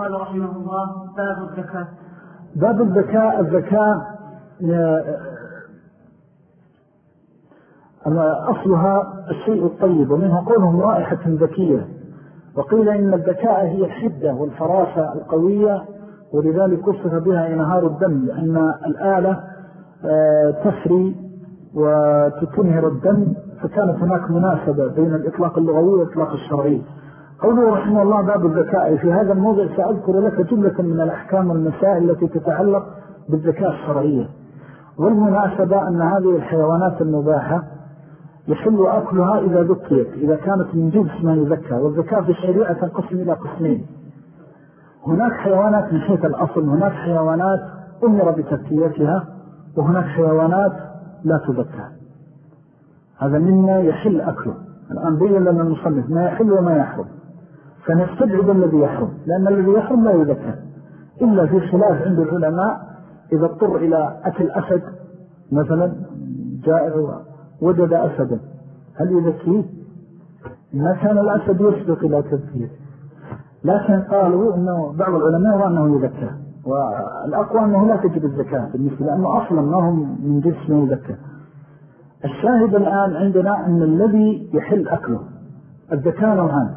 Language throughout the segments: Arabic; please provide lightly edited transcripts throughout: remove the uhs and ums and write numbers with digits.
قال رحمه الله: باب الزكاة. باب الزكاة أصلها الشيء الطيب، ومنها قولهم رائحة ذكية. وقيل إن الذكاء هي الحدة والفراسة القوية، ولذلك وصف بها إنهار الدم، لأن الآلة تسري وتنهر الدم، فكانت هناك مناسبة بين الإطلاق اللغوي والإطلاق الشرعي. قوله رحمه الله: باب الزكاة. في هذا الموضع سأذكر لك جملة من الأحكام والمسائل التي تتعلق بالزكاة الشرعية. والمناسبة أن هذه الحيوانات المباحة يحل أكلها إذا ذكيت، إذا كانت من جنس ما يذكى. والزكاة في الشريعة تنقسم إلى قسمين: هناك حيوانات من حيث الأصل، هناك حيوانات أمر بتذكيتها، وهناك حيوانات لا تذكى. هذا مما يحل أكله. الآن بين لنا المصنف ما يحل وما يحرم، فنستبعد الذي يحرم، لأن الذي يحرم لا يذكى، إلا في خلاف عند العلماء إذا اضطر إلى أكل أسد مثلا، جائع وجد أسدا، هل يذكيه؟ ما كان الأسد يسبق إلى تذكيه، لكن قالوا أنه بعض العلماء يرى أنه يذكى، والأقوى أنه لا تجب الزكاة بالنسبة، لأنه أصلا ما هم من جنس ما يذكى. الشاهد الآن عندنا أن الذي يحل أكله الزكاة نوعان.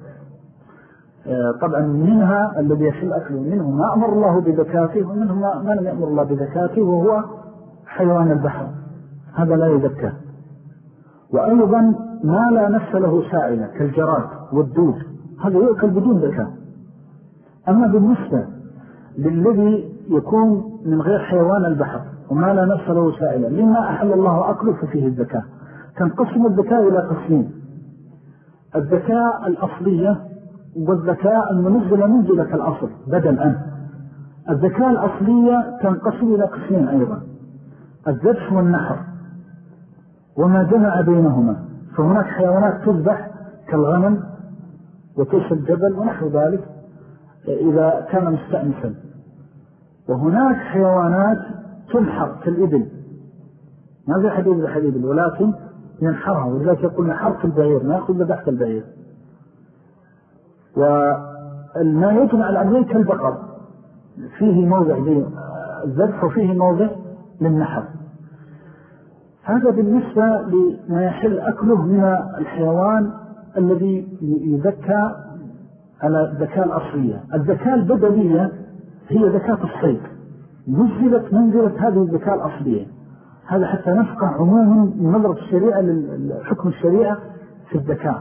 طبعا منها الذي يحل أكله، منه ما أمر الله بذكاته، ومنه ما لم يأمر الله بذكاته، وهو حيوان البحر، هذا لا يذكى. وأيضا ما لا نفس له سائلة كالجراد والدود، هذا يؤكل بدون زكاة. أما بالنسبة للذي يكون من غير حيوان البحر وما لا نفس له سائلة لما أحل الله أكله ففيه الزكاة. تنقسم الزكاة إلى قسمين: الزكاة الأصلية والزكاة المنزلة منزلة الأصل بدل عنه. الزكاة الأصلية تنقسم إلى قسمين أيضا: الذبح والنحر وما جمع بينهما. فهناك حيوانات تذبح كالغنم وتوش الجبل ونحو ذلك إذا كان مستأنسا، وهناك حيوانات تنحر كالإبل، ما زي حديد الحديد ولكن ينحرها، ولذلك يقول نحرت البعير، ما يأخذ ذبحت البعير. وما يجمع الأمرين كالبقر، فيه موضع للذبح وفيه موضع للنحر. هذا بالنسبة لما يحل أكله من الحيوان الذي يذكى على الذكاة الأصلية. الذكاة البدلية هي ذكاة الصيد، نزلت منزلة هذه الذكاة الأصلية. هذا حتى نفقه عموما من نظرة الشريعة لحكم الشريعة في الذكاة.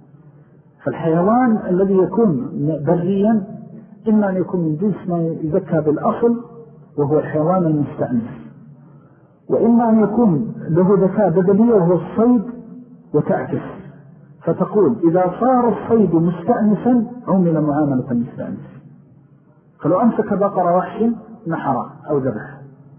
فالحيوان الذي يكون بريا إما أن يكون من جنس ما يذكى بالأصل وهو الحيوان المستأنس، وإما أن يكون له ذكاة بدلية وهو الصيد وتعكس، فتقول إذا صار الصيد مستأنسا عمل معاملة المستأنس، فلو أمسك بقرة وحش نحر أو ذبح.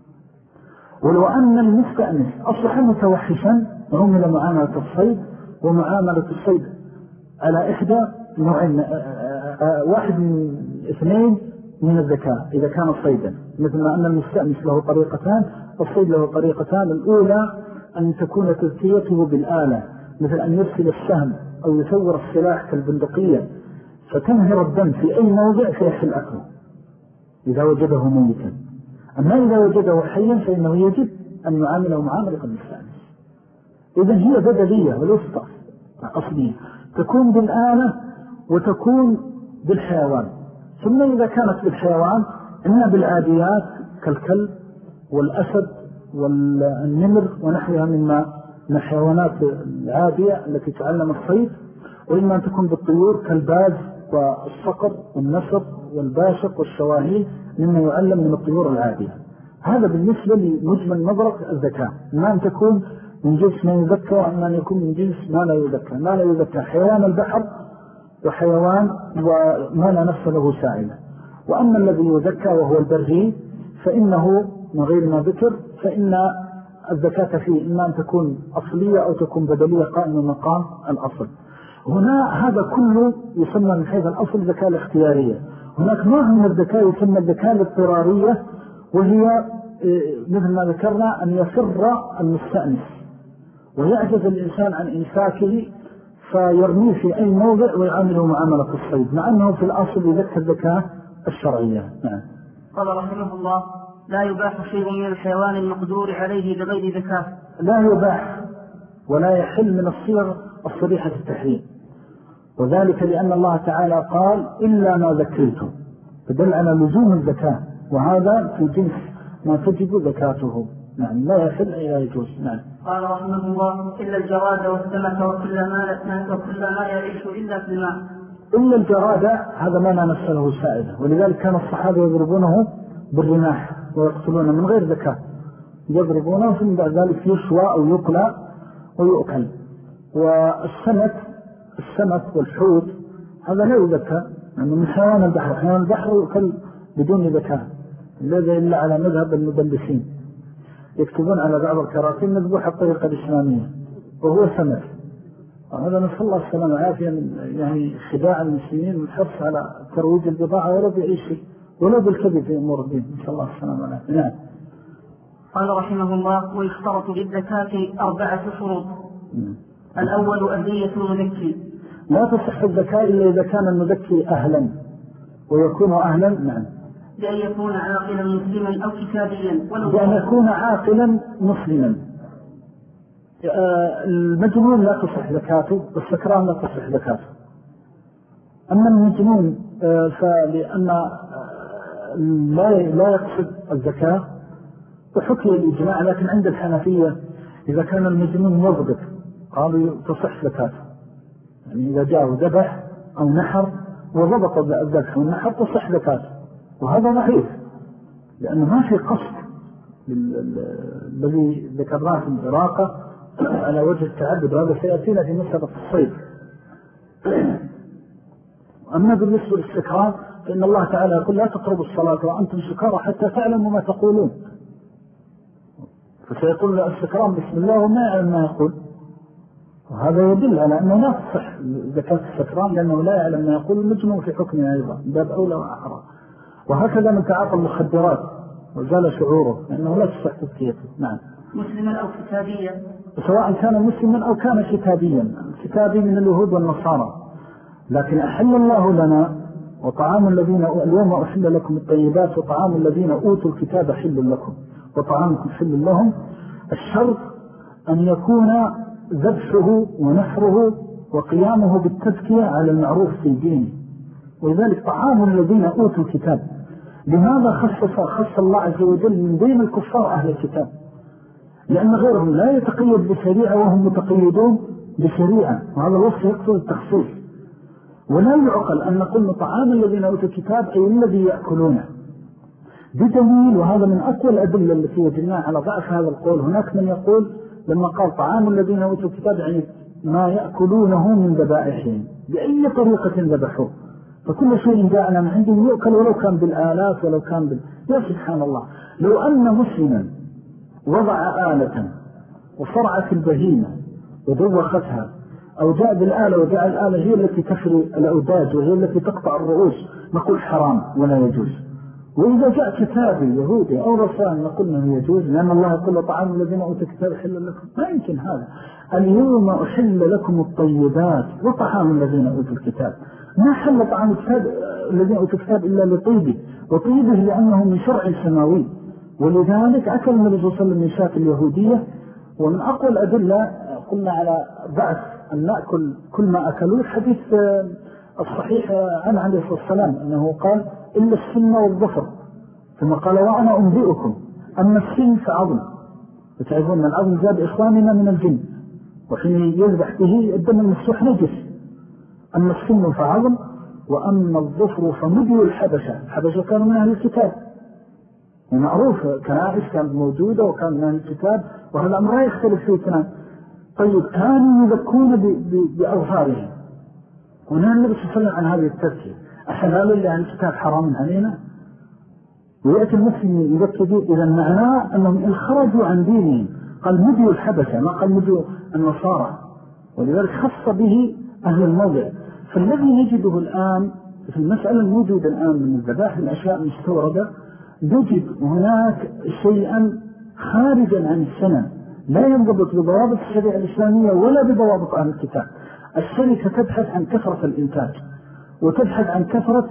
ولو أن المستأنس أصبح متوحشا عمل معاملة الصيد، ومعاملة الصيد على إحدى نوعين، واحد من اثنين من الذكاء إذا كان صيدا، مثل ما أن المستأنس له طريقتان والصيد له طريقتان. الأولى أن تكون تذكيته بالآلة، مثل أن يرسل السهم أو يثور السلاح كالبندقية فتنهر الدم في أي موضع فيحل أكله إذا وجده ميتا. أما إذا وجده حيا فإنه يجب أن يعامله معاملة المستأنس. إذن هي بدلية وليست أصلية، تكون بالآلة وتكون بالحيوان. ثم إذا كانت بالحيوان إما بالعاديات كالكلب والأسد والنمر ونحوها من الحيوانات العادية التي تعلم الصيد، وإما أن تكون بالطيور كالباز والصقر والنسر والباشق والشواهين مما يعلم من الطيور العادية. هذا بالنسبة لمجمل نظرة الذكاء، ما أن تكون من جنس ما يذكى وأما أن يكون من جنس ما لا يذكى. ما لا يذكى حيوان البحر وحيوان وما لا نفس له سائلة. وأما الذي يذكى وهو البري فإنه من غير ما ذكر، فإن الزكاة فيه إما أن تكون أصلية أو تكون بدلية قائمة مقام الأصل. هنا هذا كله يسمى من حيث الأصل الزكاة الاختيارية. هناك نوع من الزكاة يسمى الزكاة الاضطرارية، وهي مثل ما ذكرنا أن يفر المستأنس ويعجز الإنسان عن إمساكه فيرميه في أي موضع ويعامله معاملة الصيد، مع أنه في الأصل يذكى الزكاة الشرعية. نعم. قال رحمه الله: لا يباح شيء من الحيوان المقدور عليه بغير زكاة. لا يباح ولا يحل من الصيغ الصريحة التحريم، وذلك لأن الله تعالى قال إلا ما ذكرتم، فدل على لزوم الزكاة، وهذا في جنس ما تجب زكاته. نعم. لا يحل إلا يجوز. نعم. قال رحمه الله: إلا الجراد والسمك وكل ما يعيش إلا في الماء. إلا الجراد هذا ما لا نفس له سائدة، ولذلك كان الصحابة يضربونه بالرماح ويقتلونه من غير زكاة، يضربونه ثم بعد ذلك يشوى أو يقلى ويؤكل. والسمك والحوت هذا لا يزكى، يعني من حيوان البحر. حيوان البحر يؤكل بدون زكاة، الذي إلا على مذهب المدلسين يكتبون على بعض الكراتين مذبوح الطريقة الإسلامية وهو سمك. وهذا نسأل الله السلامة والعافية من يعني خداع المسلمين والحرص على ترويج البضاعة ولا بأي شيء ولا بالكذب في أمور الدين. نسأل الله السلامة والعافية. نعم. قال رحمه الله: ويشترط للزكاة 4 شروط. الأول أهلية المزكي. لا تصح الزكاة إلا إذا كان المزكي أهلا، ويكون أهلا. نعم. بأن يكون عاقلا مسلما أو كتابيا. بأن يكون عاقلا مسلما. المجنون لا تصح زكاته، والسكران لا تصح زكاته. أما المجنون فلأن لا يقصد الزكاة وحكي الإجماع، لكن عند الحنفية إذا كان المجنون يضبط قالوا تصح زكاته، يعني إذا جاء ذبح أو نحر وضبط الذبح والنحر تصح زكاته. وهذا ضعيف لأنه ما في قصد الذي ذكرناه في العراقة على وجه التعبد، وهذا سيأتينا في مسألة الصيد. أما بالنسبة للسكران فإن الله تعالى يقول: لا تقربوا الصلاة وأنتم سكارى حتى تعلموا ما تقولون. فسيقول السكران بسم الله وما يعلم ما يقول، وهذا يدل على أنه لا تصح زكاة السكران لأنه لا يعلم ما يقول. المجنون في حكمه أيضا باب أولى وأحرى. وهكذا من تعاطى المخدرات وزال شعوره لأنه لا تصح تزكيته. نعم. مسلما أو كتابيا. سواء كان مسلما أو كان كتابيا. كتابي من اليهود والنصارى. لكن أحل الله لنا وطعام الذين اليوم أحل لكم الطيبات وطعام الذين أوتوا الكتاب حل لكم وطعامكم حل لهم. الشرط أن يكون ذبحه ونحره وقيامه بالتزكية على المعروف في دينه. ولذلك طعام الذين أوتوا الكتاب، لماذا خص الله عز وجل من بين الكفار أهل الكتاب؟ لأن غيرهم لا يتقيد بشريعة وهم متقيدون بشريعة، وهذا الوصف يقصد التخصيص. ولا يعقل أن نقول طعام الذين أوتوا الكتاب أي الذي يأكلونه بدليل، وهذا من أقوى الأدلة التي وجدناها على ضعف هذا القول. هناك من يقول لما قال طعام الذين أوتوا الكتاب يعني ما يأكلونه من ذبائحهم بأي طريقة ذبحوه، فكل شيء جاءنا من عندهم يؤكل ولو كان بالآلات ولو كان يا سبحان الله، لو أن مسلما وضع آلة وصرعت البهيمة ودوختها أو جاء بالآلة وجاء الآلة هي التي تفري الأوداج وهي التي تقطع الرؤوس نقول حرام ولا يجوز. وإذا جاء كتابي يهودي أو رسائل نقول أنه يجوز، لأن الله يقول طعام الذين أوتوا الكتاب حل لكم. ما يمكن هذا. اليوم أحل لكم الطيبات وطعام الذين أوتوا الكتاب. ما حل طعام الكتاب الذين أوتوا الكتاب إلا لطيبه، وطيبه لأنه من شرع سماوي. ولذلك أكل النبي صلى الله عليه وسلم من شاة اليهودية. ومن أقوى الأدلة قلنا على بعث أن نأكل كل ما أكلوا الحديث الصحيح عن عليه الصلاة والسلام أنه قال إلا السن والظفر، ثم قال وأنا أنبئكم أما السن فعظم، وتعرفون أن العظم زاد إخواننا من الجن، وحين يذبح به الدم المسوح نجس. أما السن فعظم وأما الظفر فمدي الحبشة كانوا من أهل الكتاب، ومعروف كنائس كانت موجودة وكان من أهل الكتاب، وهذا أمر لا يختلف فيه اثنان. طيب كانوا يذكون بأظفارهم، ونهى النبي صلى الله عليه وسلم عن هذه التذكية. أحلال اللي عن الكتاب حرام علينا؟ ويأتي المسلم يذكي به إذا معناه أنهم إن خرجوا عن دينهم قال مديوا الحبشة ما قال مديوا النصارى، ولذلك خص به أهل الموضع. فالذي نجده الآن في المسألة الموجودة الآن من الذبائح الأشياء المستوردة نجد هناك شيئا خارجا عن السنة لا ينضبط بضوابط الشريعة الإسلامية ولا بضوابط أهل الكتاب. الشركة تبحث عن كثرة الإنتاج وتبحث عن كثرة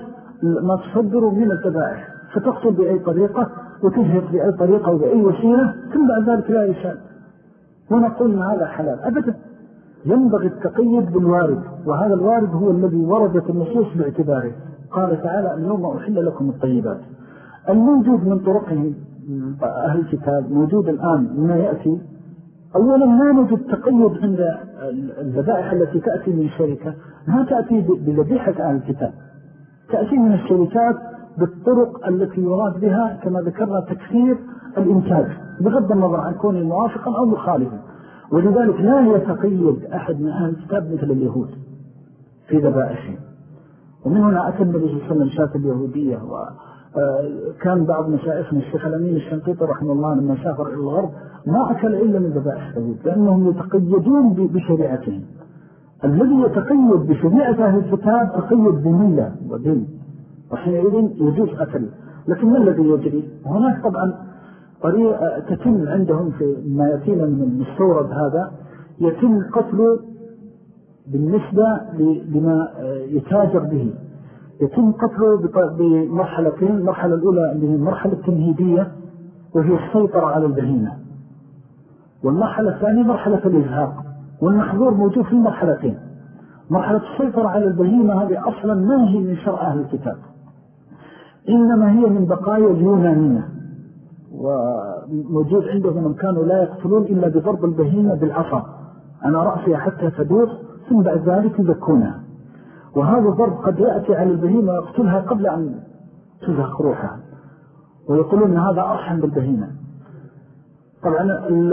ما تصدر من الذبائح، فتقتل بأي طريقة وتجهد بأي طريقة وبأي وسيلة، ثم بعد ذلك لا يشاء ونقول إن هذا حلال أبدا. ينبغي التقيد بالوارد، وهذا الوارد هو الذي وردت النصوص باعتباره. قال تعالى اليوم أحل لكم الطيبات. الموجود من طرقهم أهل الكتاب موجود الآن ما يأتي. أولا لا نجد تقيد عند الذبائح التي تأتي من الشركة، ما تأتي بذبيحة أهل الكتاب، تأتي من الشركات بالطرق التي يراد بها كما ذكرنا تكثير الإنتاج بغض النظر عن كونه موافقا أو مخالفا. ولذلك لا يتقيد أحد من أهل الكتاب مثل اليهود في ذبائحهم. ومن هنا أتى النبي صلى الله عليه وسلم شاة اليهودية. وكان بعض مشايخنا الشيخ الأمين الشنقيطي رحمه الله لما سافر إلى الغرب ما أكل إلا من ذبائح اليهود، لأنهم يتقيدون بشريعتهم. الذي يتقيد بشريعة أهل الكتاب تقيد بملة ودين، وحينئذ يجوز أكل. لكن ما الذي يجري؟ هناك طبعا طريقة تتم عندهم في ما يأتينا من المستورد هذا، يتم قتله بالنسبة لما يتاجر به، يتم قتله بمرحلتين. المرحلة الأولى اللي هي المرحلة التمهيدية وهي السيطرة على البهيمة، والمرحلة الثانية مرحلة الإزهاق. والمحظور موجود في المرحلتين. مرحلة السيطرة على البهيمة هذه أصلا ما هي من شرع أهل الكتاب، إنما هي من بقايا اليونانية، وموجود عندهم من كانوا لا يقتلون إلا بضرب البهيمة بالعصا على رأسها حتى تدور، ثم بعد ذلك يذكونها. وهذا الضرب قد يأتي على البهيمة ويقتلها قبل أن تزهق روحها، ويقولون أن هذا أرحم بالبهيمة. طبعا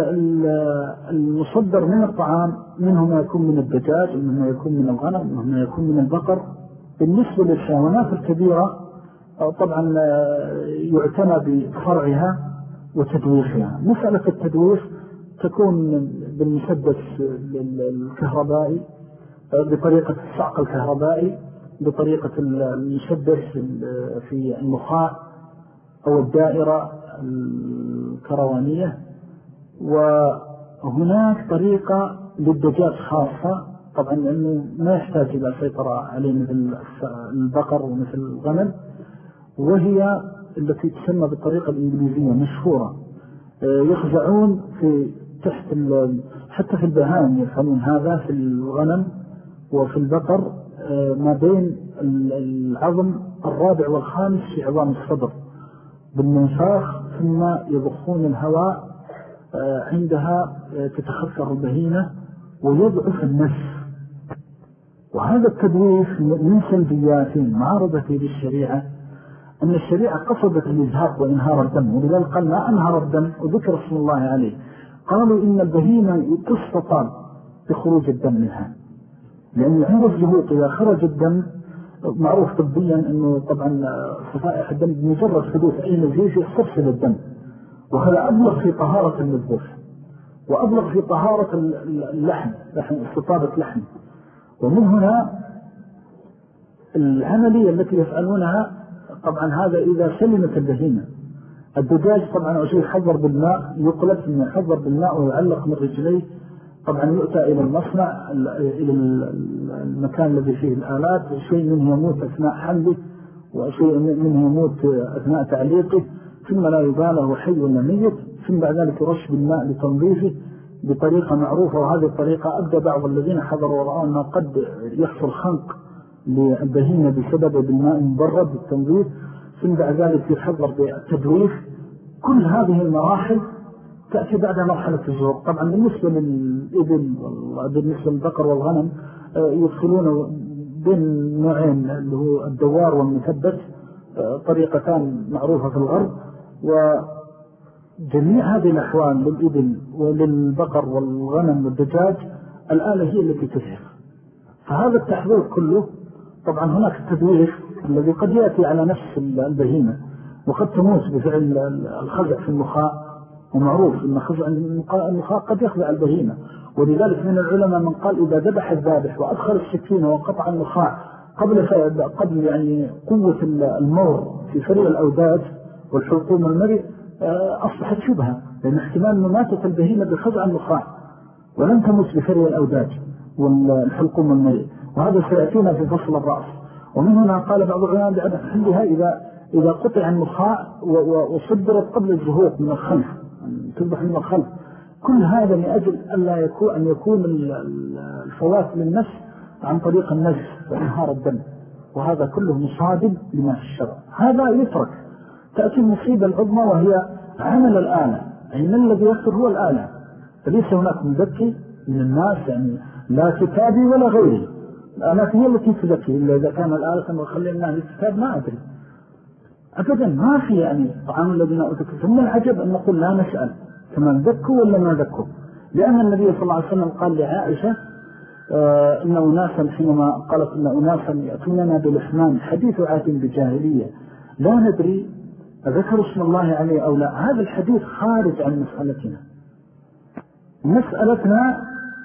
المصدر من الطعام منه ما يكون من الدجاج، منه ما يكون من الغنم، منه ما يكون من البقر. بالنسبة للحيوانات الكبيرة طبعا يعتنى بفرعها وتدويخها. مسألة التدويخ تكون بالمسدس الكهربائي بطريقة الصعق الكهربائي، بطريقة المسدس في النخاع أو الدائرة الكروانية. وهناك طريقة للدجاج خاصة طبعا لأنه ما يحتاج إلى سيطرة عليه مثل البقر ومثل الغنم، وهي التي تسمى بالطريقة الإنجليزية مشهورة. يخزعون في تحت حتى في البهائم يفعلون هذا في الغنم وفي البقر ما بين العظم الرابع والخامس في عظام الصدر بالمنفاخ، ثم يضخون الهواء عندها تتخثر البهيمة ويضعف النفس. وهذا التدويف من سلبيات معارضة للشريعة، أن الشريعة قصدت الإزهاق وإنهار الدم، ولذلك قال ما أنهر الدم وذكر اسم الله عليه. قالوا إن البهيمة تستطال بخروج الدم منها، لأن عند الزهوق إذا خرج الدم معروف طبيا أنه طبعا صفائح الدم بمجرد حدوث أي نزيف يسترسل الدم، وهذا أبلغ في طهارة المذبوح وأبلغ في طهارة اللحم استطابة لحم. ومن هنا العملية التي يفعلونها طبعا هذا إذا سلمت البهيمة. الدجاج طبعا عشان يحضر بالماء، يقلب ثم يحضر بالماء ويعلق من رجليه، طبعا يؤتى إلى المصنع إلى المكان الذي فيه الآلات، شيء منه يموت أثناء حمله وشيء منه يموت أثناء تعليقه، ثم لا يبالى هو حي ولا ميت، ثم بعد ذلك يرش بالماء لتنظيفه بطريقة معروفة. وهذه الطريقة أبدأ بعض الذين حضروا ورأوا أنه قد يحصل خنق للبهيمة بسبب بالماء المبرد بالتنظيف، ثم بعد ذلك يحضر بالتدويف. كل هذه المراحل تأتي بعد مرحلة الزهور. طبعا بالنسبة للإبل وبالنسبة للبقر والغنم يدخلون بين نوعين اللي هو الدوار والمثبت، طريقتان معروفة في الغرب. وجميع هذه الأحوال للإبل وللبقر والغنم والدجاج الآلة هي التي تزهر. فهذا التحضير كله طبعا هناك التدوير الذي قد يأتي على نفس البهيمة وقد تموت بفعل الخزع في النخاع، ومعروف أن خزع النخاع قد يخزع البهيمة. ولذلك من العلماء من قال إذا ذبح الذابح وأدخل السكين وقطع قبل يعني قوة المور في فريق الأوداج والحلقوم المرئ أصبحت شبهة، لأن احتمال أنه ماتت البهيمة بخزع النخاع ولم تموت بفريق الأوداج والحلقوم المرئ، وهذا سيأتينا في فصل الرأس. ومن هنا قال بعض العلماء بعد حلها إذا قطع النخاع وصدرت قبل الزهوق من الخلف، تذبح من الخلف. كل هذا لأجل أن يكون الفوات للنفس عن طريق النزف وإنهار الدم، وهذا كله مصادم لما في الشرع. هذا يترك، تأتي المصيبة العظمى وهي عمل الآلة، أي الذي يكثر هو الآلة، فليس هناك مذكي من الناس، يعني لا كتابي ولا غيري. الآلات هي التي تذكي، إلا إذا كان الآلة وخلي الناس الكتاب ما أدري أبدا، ما في يعني طعام الذين أتكلم. ثم العجب أن نقول لا نسأل كما ذكوا ولا ما ذكوا، لأن النبي صلى الله عليه وسلم قال لعائشة إن أناسا، حينما قالت إن أناسا يأتوننا بلحمان حديث عهد بجاهلية لا ندري ذكر اسم الله عليه أو لا. هذا الحديث خارج عن مسألتنا. مسألتنا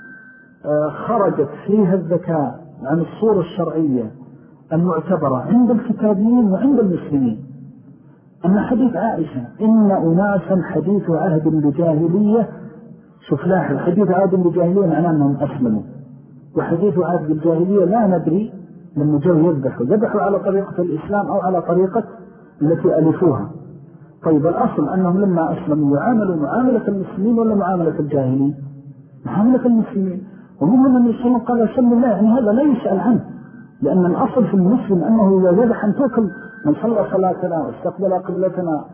خرجت فيها الذكاء عن الصورة الشرعية المعتبرة عند الكتابيين وعند المسلمين. أن حديث عائشة إن أناسا حديث عهد بجاهلية، شوف لاحظ، حديث عهد بجاهلية معناه أنهم أسلموا، وحديث عهد بالجاهلية لا ندري لما جاءوا يذبحوا على طريقة الإسلام أو على طريقة التي ألفوها. طيب الأصل أنهم لما أسلموا يعاملوا معاملة المسلمين ولا معاملة الجاهلين؟ معاملة المسلمين. ومنهم من المسلمين قال سلم الله، يعني هذا لا يسأل عنه، لأن الأصل في المسلم أنه إذا ذبح أن تأكل من صلى صلاتنا واستقبل قبلتنا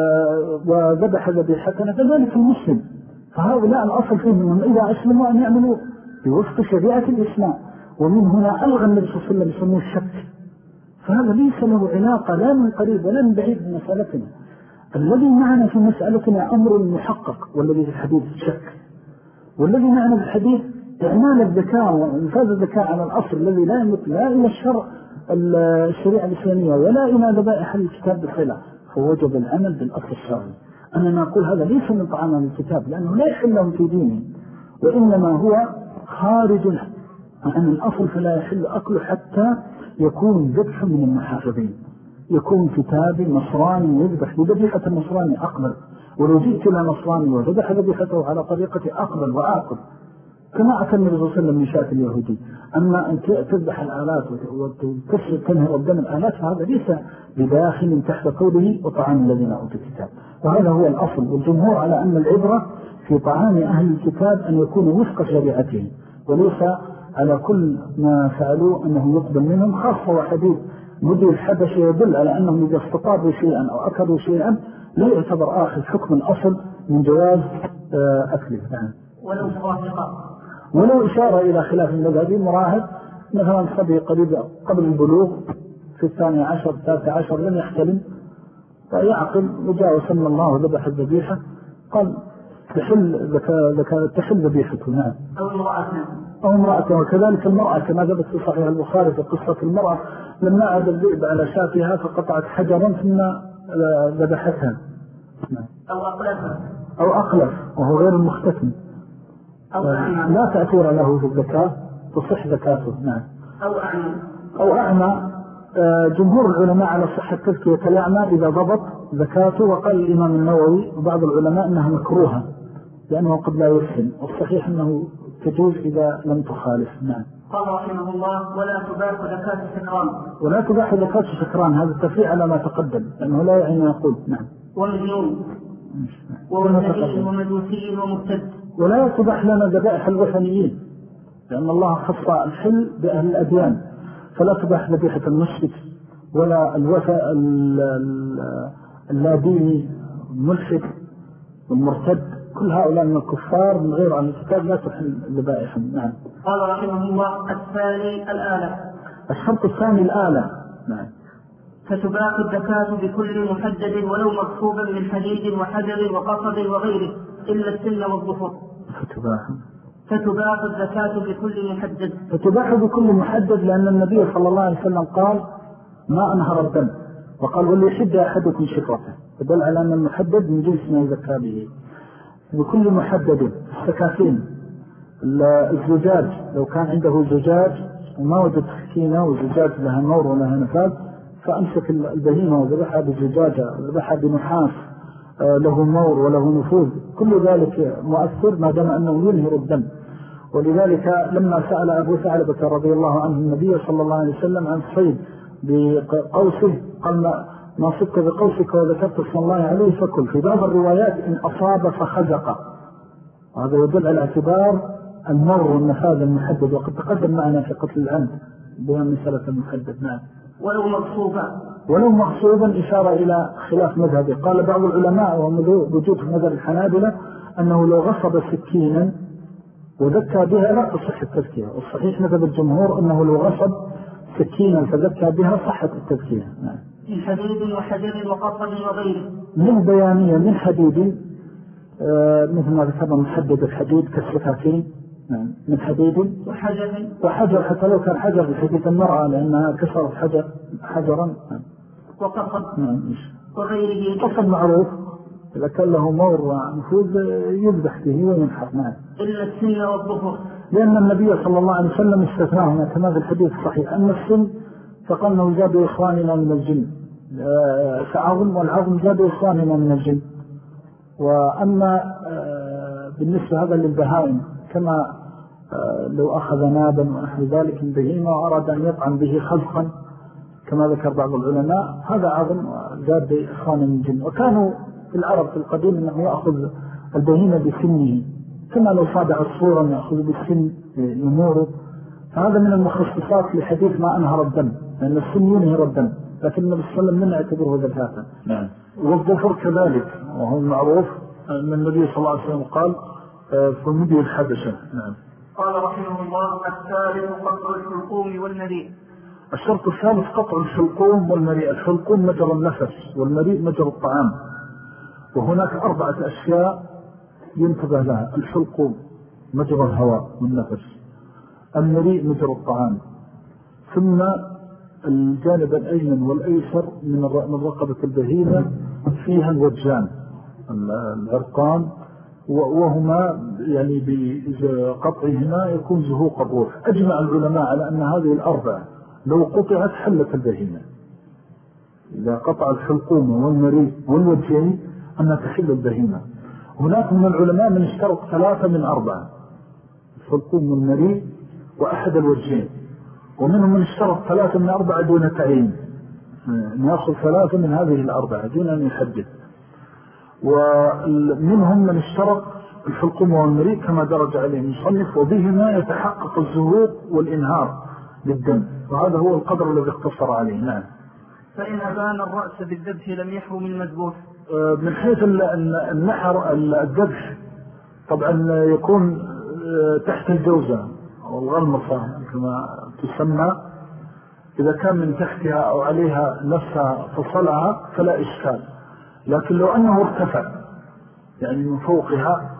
وذبح ذبيحتنا فذلك المسلم. فهؤلاء الأصل فيهم أنهم إذا أسلموا أن يعملوا بوفق شريعة الإسلام. ومن هنا ألغى النبي صلى الله عليه وسلم يسموه الشك، فهذا ليس له علاقة لا من قريب ولا من بعيد من مسألتنا. الذي معنا في مسألتنا أمر محقق، والذي في الحديث شك، والذي معنا في الحديث إعمال الذكاء وإنفاذ الذكاء على الأصل الذي لا يمت لا إلى الشريعة الإسلامية ولا إلى ذبائح الكتاب بخلاف، فوجب العمل بالأصل الشرعي. أنا نقول هذا ليس من طعام الكتاب لأنه لا يحل لهم في دينهم، وإنما هو خارج عن الأصل، فلا يحل أكله حتى يكون ذبح من المحافظين، يكون كتابي نصراني يذبح بذبيحة النصراني أقبل، ولو جئت إلى نصراني وذبح ذبيحته على طريقة أقبل وآكل كما أتى النبي صلى الله عليه وسلم من شاة اليهودي. أما أن تذبح الآلات وتنهر الدم الآلات فهذا ليس بداخل تحت قوله وطعام الذين أوتوا الكتاب، وهذا هو الأصل. والجمهور على أن العبرة في طعام أهل الكتاب أن يكون وفق شريعتهم، وليس على كل ما فعلوا أنه يقبل منهم، خاصة وحديث مدير الحبشة يدل على أنهم إذا استطابوا شيئا أو أكلوا شيئا لا يعتبر آخذ حكم الأصل من جواز أكله. ولو إشارة إلى خلاف المذهبي مراهب، مثلا صبي قريب قبل البلوغ في 12 13 لم يحتلم فيعقل وجاء وسمى الله وذبح الذبيحة، قال تحل ذبيحته. نعم. أو امرأة. وكذلك المرأة كما ثبت في صحيح البخاري في قصة المرأة لما عاد الذئب على شاتها فقطعت حجرا ثم ذبحتها. أو أقلف وهو غير المختتم لا تأثير له في الزكاة تصح زكاته. نعم. أو أعمى. جمهور العلماء على صحة تزكية الأعمى إذا ضبط زكاته، وقال الإمام النووي وبعض العلماء أنها مكروهة لأنه قد لا يحسن، والصحيح أنه تجوز إذا لم تخالف. نعم. قال رحمه الله ولا تباح زكاة سكران. ولا تباح زكاة سكران، هذا التفريع على ما تقدم لأنه لا يعني يقول. نعم. والمجنون ومنبي ومجوسي ومبتد. ولا تباح لنا ذبائح الوثنيين لأن الله خص الحل بأهل الأديان، فلا تباح ذبيحة المشرك ولا اللاديني الملحد والمرتد، كل هؤلاء من الكفار من غير عن الكتاب لا تحل ذبائحهم. نعم. قال رحمه الله الثاني الآلة. الشرط الثاني الآلة. نعم. فتباح الزكاة بكل محدد ولو مكتوبا من حديد وحجر وقصب وغيره إلا السن والظفر. فتباح الزكاة بكل محدد. فتباح بكل محدد لأن النبي صلى الله عليه وسلم قال ما أنهر الدم، وقال وليحد أحدكم شفرته، فدل على أن المحدد من جنس ما يزكى به. بكل محدد. السكاكين الزجاج لو كان عنده زجاج وما وجد سكينة وزجاج لها نور ولها نفاذ فأمسك البهيمة وذبحها بزجاجة وذبحها بنحاس له نور وله نفوذ، كل ذلك مؤثر ما دام أنه ينهر الدم. ولذلك لما سأل أبو ثعلبة رضي الله عنه النبي صلى الله عليه وسلم عن الصيد بقوسه قال ما صدت بقوسك وذكرت اسم الله عليه فكل. في بعض الروايات إن أصاب فخزق، وهذا يدل على اعتبار المر والنفاذ المحدد، وقد تقدم معنا في قتل العمد بها مسألة المحدد. نعم. ولو مغصوبا إشارة إلى خلاف مذهبه. قال بعض العلماء ووجود في مذهب الحنابلة أنه لو غصب سكينا وذكى بها لا تصح التذكية، والصحيح مذهب الجمهور أنه لو غصب سكينا فذكى بها صحة التذكية. نعم. من حديد وحجر وقصد وغيره، من بيانية من حديد مثل ما ذكرنا محدد الحديد كالسكاكين. نعم. من حديد وحجر حتى لو كان حجر بحديث المرأة لأنها كسرت حجرا. نعم. وقصد. نعم. وغيره. قصد معروف إذا كان له مور ونفوذ يذبح به وينحر. نعم. إلا السن والظفر، لأن النبي صلى الله عليه وسلم استثناهما كما في الحديث الصحيح. أما السن فقالنا زاد إخواننا من الجن فعظم، والعظم زاد إخواننا من الجن. وأما بالنسبة هذا للبهائم كما لو أخذ نابا ونحو ذلك من بهيمة وأراد أن يطعم به خزقا كما ذكر بعض العلماء هذا عظم زاد إخواننا من الجن. وكانوا في العرب في القديم أنه يأخذ البهيمة بسنه كما لو صاد عصفورا يأخذ بالسن يموره. فهذا من المخصصات لحديث ما أنهر الدم، لأن السن ينهر الدم، لكن النبي صلى الله عليه وسلم لم يعتبره ذكاة. نعم. والظفر كذلك، وهو معروف أن النبي صلى الله عليه وسلم قال فمدي الحبشة. نعم. قال رحمه الله: الثالث قطع الحلقوم والمريء. الشرط الثالث قطع الحلقوم والمريء. الحلقوم مجرى النفس والمريء مجرى الطعام، وهناك 4 أشياء ينتبه لها. الحلقوم مجرى الهواء والنفس، المريء مجرى الطعام، ثم الجانب الأيمن والأيسر من رقبة البهيمة فيها الوجان العرقان، وهما يعني بقطعهما يكون زهوق الروح. أجمع العلماء على أن هذه ال4 لو قطعت حلت البهيمة. إذا قطع الحلقوم والمريء والوجين أنها تحل البهيمة. هناك من العلماء من اشترط 3 من 4، الحلقوم والمريء وأحد الوجين، ومنهم من اشترط 3 من 4 دون تعيين، نأخذ 3 من هذه ال4 دون أن يحدد. ومنهم من اشترط الحلقوم والمريء كما درج عليه المصنف، وبهما يتحقق الزهوق والإنهار للدم، وهذا هو القدر الذي اقتصر عليه. نعم. فإن أبان الرأس بالذبح لم يحرم المذبوح. من حيث النحر الذبح طبعا يكون تحت الجوزة أو الغلمصة كما تسمى، إذا كان من تحتها أو عليها نفسها فصلها فلا إشكال. لكن لو أنه ارتفع يعني من فوقها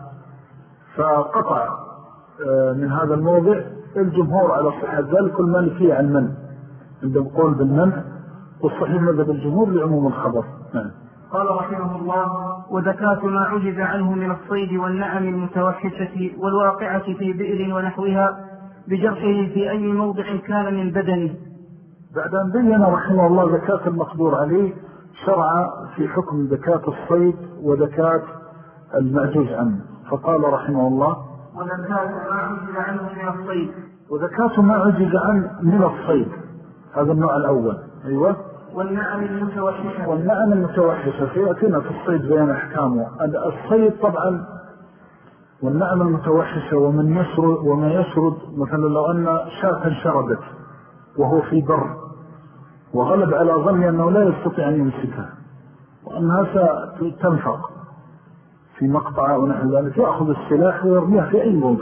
فقطع من هذا الموضع، الجمهور على صحة ذلك والمالكية عن المنع، عند القول بالمنع، والصحيح مذهب الجمهور لعموم الخبر. نعم. قال رحمه الله: وزكاة ما عجز عنه من الصيد والنعم المتوحشة والواقعة في بئر ونحوها بجرحه في أي موضع كان من بدنه. بعد أن بين رحمه الله زكاة المقدور عليه شرع في حكم زكاة الصيد وزكاة المعجوز عنه، فقال رحمه الله: وزكاة ما عجز عنه من الصيد. وزكاة ما عجز عنه من الصيد، هذا النوع الأول. أيوة. والنعم المتوحشة. والنعم المتوحشة سيأتينا في الصيد بيان أحكامه. الصيد طبعا والنعم المتوحشة وما يشرد، مثلا لو أن شاة شردت وهو في بر وغلب على ظني أنه لا يستطيع أن يمسكها وأنها ستنفق في مقطع ونحو ذلك، يأخذ السلاح ويرميها في أي موضع.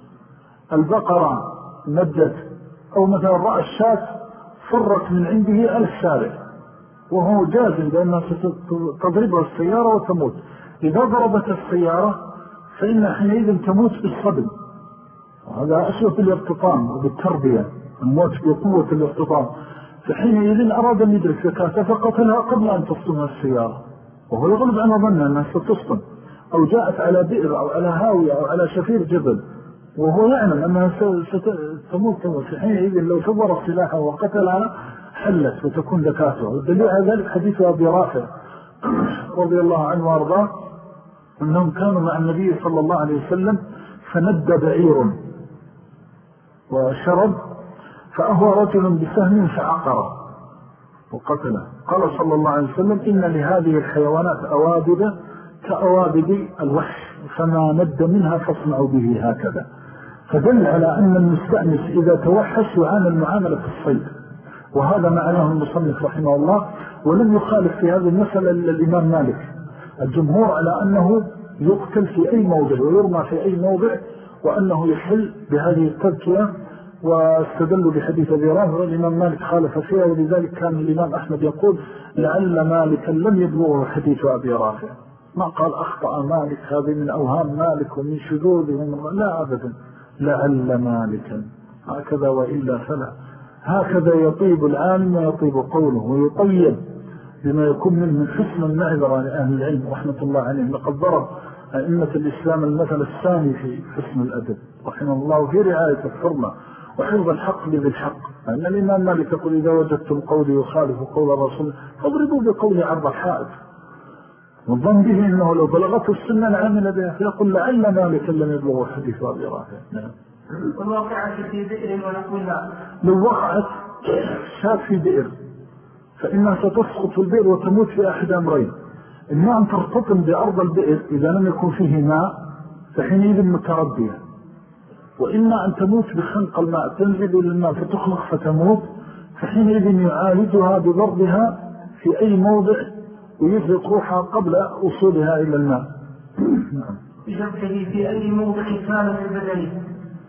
البقرة نجت، أو مثلا رأى الشاة فرت من عنده الشارع وهو جازم بأنها ستضربها السيارة وتموت. إذا ضربت السيارة فإن حينئذ تموت بالصدم، وهذا أشبه بالارتطام وبالتربية، الموت بقوة الارتطام. فحينئذ أراد أن يدرك زكاة فقتلها قبل أن تصطمها السيارة، وهو يغلب عن ظنه أنها ستصطم، أو جاءت على بئر أو على هاوية أو على شفير جبل وهو يعلم أنها ستموت. حينئذ لو شبر السلاح وقتلها حلت وتكون زكاته. والدليل على ذلك حديث أبي رافع رضي الله عنه وارضاه أنهم كانوا مع النبي صلى الله عليه وسلم فند بعير وشرب، فأهوى رجل بسهم فعقره، وقتله. قال صلى الله عليه وسلم إن لهذه الحيوانات أوابد كأوابد الوحش فما ند منها فاصنعوا به هكذا. فدل على أن المستأنس إذا توحش يعامل المعاملة الصيد، وهذا معناه المصنف رحمه الله. ولم يخالف في هذه المسألة الإمام مالك. الجمهور على أنه يقتل في أي موضع ويرمى في أي موضع، وأنه يحل بهذه التذكية، واستدلوا بحديث أبي رافع والإمام مالك خالف فيها. ولذلك كان الإمام أحمد يقول لعل مالكا لم يبلغه حديث أبي رافع، ما قال أخطأ مالك هذه من أوهام مالك ومن شذوذه، لا أبدا، لعل مالكا هكذا وإلا فلا. هكذا يطيب العالم ويطيب قوله ويطيب بما يكون من حسن المعذرة لأهل العلم رحمة الله عليهم. لقد ضرب أئمة الإسلام المثل الثاني في حسن الأدب رحمه الله في رعاية الحرمة وحفظ الحق لذي الحق. أن الإمام مالك يقول إذا وجدتم قولي يخالف قول الرسول فاضربوا بقولي عرض الحائط، والظن به أنه لو بلغته السنة لعمل بها، فيقول لعل مالكا لم يبلغ حديث أبي رافع. والواقعة في بئر ونحوها، لو وقعت شاف في بئر فإنها ستسقط في البئر وتموت في أحد أمرين: إما أن ترتطم بأرض البئر إذا لم يكن فيه ماء فحينئذ متردية، وإما أن تموت بخنق الماء، تنزل إلى الماء فتخلق فتموت، فحينئذ يعالجها بضربها في أي موضع ويزرق روحها قبل وصولها إلى الماء. بجبهه في أي موضع كان في بدنه،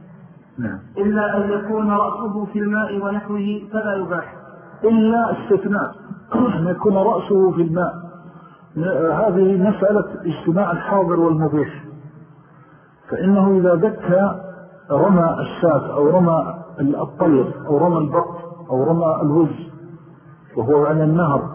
إلا أن يكون رأسه في الماء ونحوه فلا يباح، إلا استثناء أن يكون رأسه في الماء. هذه مسألة اجتماع الحاضر والمبيح. فإنه إذا ذكى رمى الشاة أو رمى الطير أو رمى البط أو رمى الوز وهو على النهر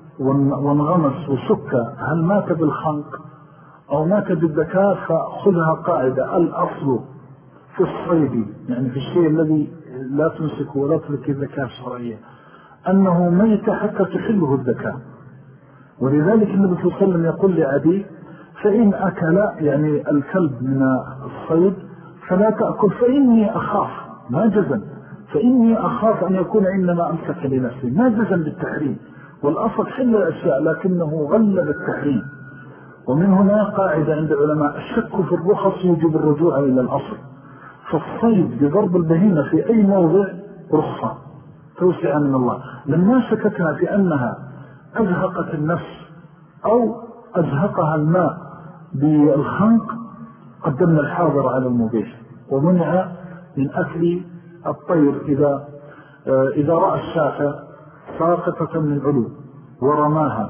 وانغمس وشك، هل مات بالخنق أو مات بالذكاء؟ فخذها قاعدة: الأصل في الصيد، يعني في الشيء الذي لا تمسكه ولا ترك الذكاء الشرعية، أنه ميت حتى تحله الذكاء. ولذلك النبي صلى الله عليه وسلم يقول لعدي: فإن أكل يعني الكلب من الصيد فلا تأكل، فإني أخاف، ما جزم، فإني أخاف أن يكون إنما أمسك لنفسه، ما جزم بالتحريم، والأصل حل الأشياء لكنه غلب التحريم. ومن هنا قاعدة عند علماء: الشك في الرخص يجب الرجوع إلى الأصل. فالصيد بضرب البهيمة في أي موضع رخصة توسع من الله. لما شككنا في أنها أزهقت النفس أو أزهقها الماء بالخنق قدمنا الحاضر على المبيح، ومنع من أكل الطير إذا رأى الشاة ساقطة من علو ورماها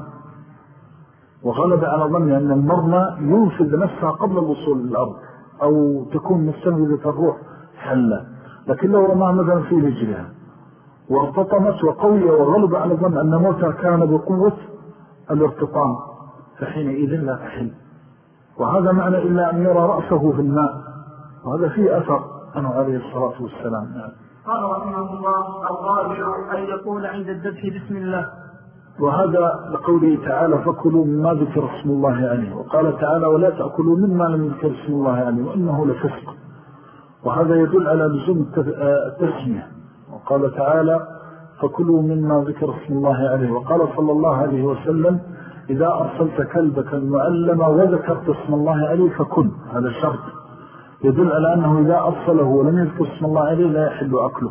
وغلب على ظن أن المرمى ينفذ نفسها قبل الوصول للأرض أو تكون مستنفذة الروح حلة، لكن لو رماها مثلا في رجلها وارتطمت وقوية وغلب على ظن أن موتها كان بقوة الارتطام فحينئذ لا تحل. وهذا معنى إلا أن يرى رأسه في الماء، وهذا فيه أثر عنه عليه الصلاة والسلام. قال رحمه الله: الرابع أن يقول عند الذبح بسم الله. وهذا لقوله تعالى: فكلوا مما ذكر اسم الله عليه. وقال تعالى: ولا تأكلوا مما لم يذكر اسم الله عليه وإنه لفسق. وهذا يدل على لزوم التسمية. وقال تعالى: فكلوا مما ذكر اسم الله عليه. وقال صلى الله عليه وسلم: إذا أرسلت كلبك المعلم وذكرت اسم الله عليه فكل. هذا شرط يدل على أنه إذا أرسله ولم يذكر اسم الله عليه لا يحل أكله.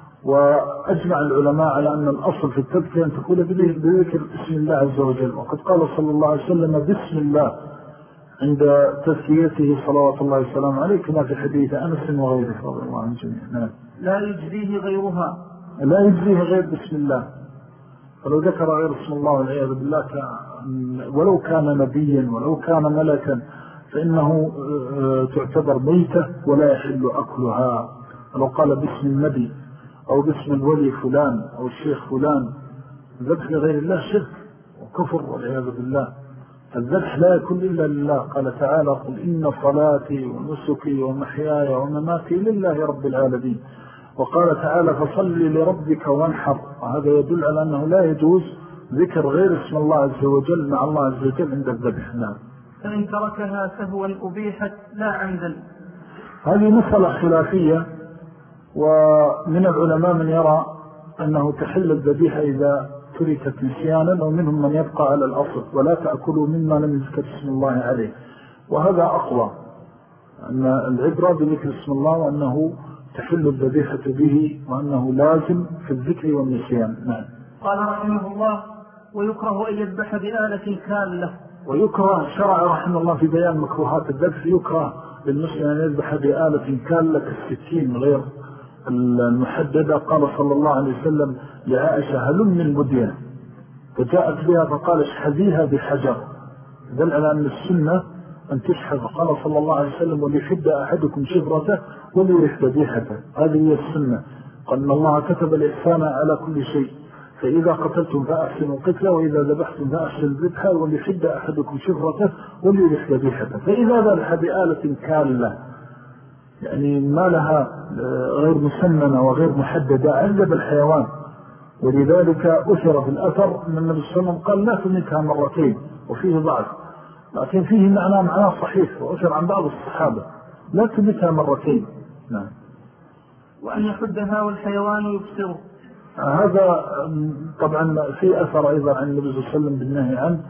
وأجمع العلماء على أن الأصل في التذكية أن تقول بذكر اسم الله عز وجل. وقد قال صلى الله عليه وسلم: بسم الله عند تذكيته صلوات الله والسلام عليه، كما في حديث أنس وغيره رضي الله عنه جميعا. لا يجزيه غيرها، لا يجزيه غير بسم الله. فلو ذكر غير اسم الله والعياذ بالله ولو كان نبيا ولو كان ملكا فإنه تعتبر ميتة ولا يحل أكلها. ولو قال باسم النبي أو باسم الولي فلان أو الشيخ فلان، ذبح لغير الله شرك وكفر والعياذ بالله. الذبح لا يكون إلا لله. قال تعالى: قل إن صلاتي ونسكي ومحياي ومماتي لله رب العالمين. وقال تعالى: فصل لربك وانحر. وهذا يدل على أنه لا يجوز ذكر غير اسم الله عز وجل مع الله عز وجل عند الذبح. نعم. فإن تركها سهوا أبيحت لا عمدا. هذه مسألة خلافية، ومن العلماء من يرى أنه تحل الذبيحة إذا تركت نسيانا، ومنهم من يبقى على الأصل، ولا تأكلوا مما لم يذكر اسم الله عليه. وهذا أقوى، أن العبرة بذكر اسم الله، وأنه تحل الذبيحة به، وأنه لازم في الذكر والنسيان. نعم. قال رحمه الله: ويكره أن يذبح بآلة كالة. ويكره، شرع رحمه الله في بيان مكروهات الذبح، يكره للمسلم أن يذبح بآلة كالة كالسكين غير المحددة. قال صلى الله عليه وسلم لعائشة: هلم من البدية، فجاءت بها فقال: اشحذيها بحجر، دل على أن السنة أن تشحذ. قال صلى الله عليه وسلم: وليحد أحدكم شفرته وليرح ذبيحته. هذه هي السنة. قال إن الله كتب الإحسان على كل شيء، فإذا قتلتم فأحسنوا القتلة، وإذا ذبحتم فأحسنوا الذبحة، وليحد أحدكم شفرته وليرح ذبيحته. فإذا ذبح بآلة كالة، يعني ما لها غير مسمنة وغير محددة، عذب الحيوان. ولذلك أثر في الأثر أن النبي صلى الله عليه وسلم قال: لا تمتها مرتين، وفيه ضعف، لكن فيه معناه صحيح، وأثر عن بعض الصحابة: لا تمتها مرتين. نعم. وأن يحدها والحيوان يبصره. هذا طبعا في أثر أيضا عن النبي صلى الله عليه وسلم بالنهي عنه،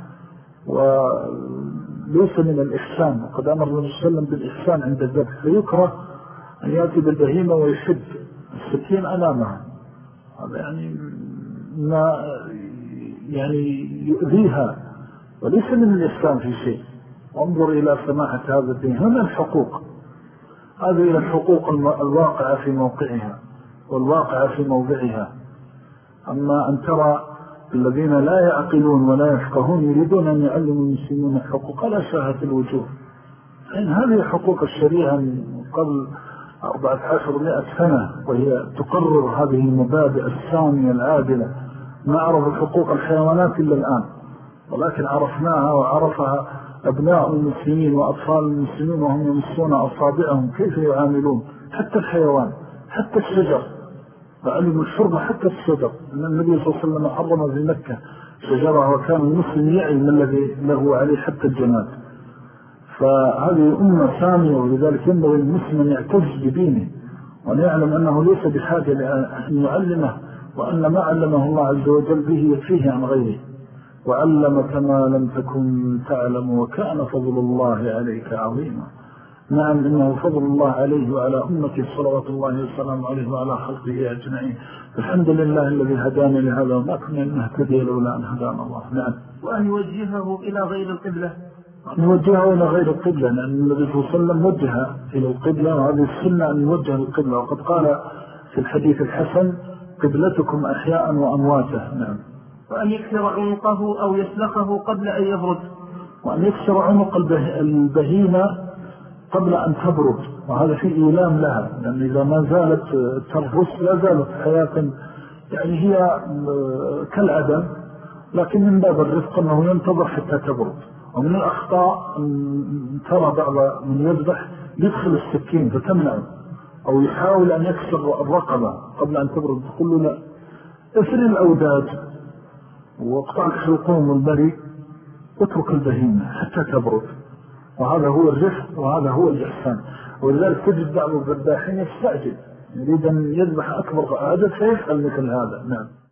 وليس من الإحسان، وقد أمر النبي صلى الله عليه وسلم بالإحسان عند الذبح. فيكره أن يأتي بالبهيمة ويشد السكين أمامها، هذا يعني ما يعني يؤذيها، وليس من الإحسان في شيء. وانظر إلى سماحة هذا الدين. هنا الحقوق، هذه الحقوق الواقعة في موقعها والواقعة في موضعها. أما أن ترى الذين لا يعقلون ولا يفقهون يريدون أن يعلموا المسلمين الحقوق على شاهة الوجوه، إن هذه حقوق الشريعة من قبل 1400 سنة، وهي تقرر هذه المبادئ السامية العادلة. ما عرف حقوق الحيوانات إلا الآن، ولكن عرفناها وعرفها أبناء المسلمين وأطفال المسلمين وهم يمسون أصابعهم كيف يعاملون حتى الحيوان، حتى الشجر، فعلموا الشرب حتى الشجر. أن النبي صلى الله عليه وسلم حرم في مكة شجرة، وكان المسلم يعلم الذي له عليه حتى الجماد. فهذه أمة سامية، ولذلك ينبغي المسلم أن يعتز بدينه، وأن يعلم أنه ليس بحاجة لأن يعلمه، وأن ما علمه الله عز وجل به يكفيه عن غيره. وعلمك ما لم تكن تعلم، وكان فضل الله عليك عظيما. نعم، إنه فضل الله عليه وعلى أمته صلوات الله والسلام عليه وعلى خلقه أجمعين. الحمد لله الذي هدانا لهذا، وما كنا نهتدي لولا أن هدانا الله. نعم. وأن يوجهه إلى غير القبلة، نوجهه إلى غير القبلة، لأن النبي صلى الله عليه وسلم وجه إلى القبلة، وهذه السنة أن يوجه القبلة. وقد قال في الحديث الحسن: قبلتكم أحياء وأمواتا. نعم. وأن يكسر عنقه أو يسلخه قبل أن يبرد. وأن يكسر عنق البهيمة قبل أن تبرد، وهذا فيه إيلام لها، لأن إذا ما زالت ترفس لا زالت حياة، يعني هي كالعدم، لكن من باب الرفق أنه ينتظر حتى تبرد. ومن الأخطاء أن ترى بعض من يذبح يدخل السكين فتمنعه، أو يحاول أن يكسر الرقبة قبل أن تبرد، تقول له: لا، افر الأوداد واقطع الحلقوم والبري واترك البهيمة حتى تبرد. وهذا هو الرفق، وهذا هو الإحسان. ولذلك تجد بعض الذباحين يستعجل، يريد أن يذبح أكبر عدد فيفعل مثل هذا. نعم.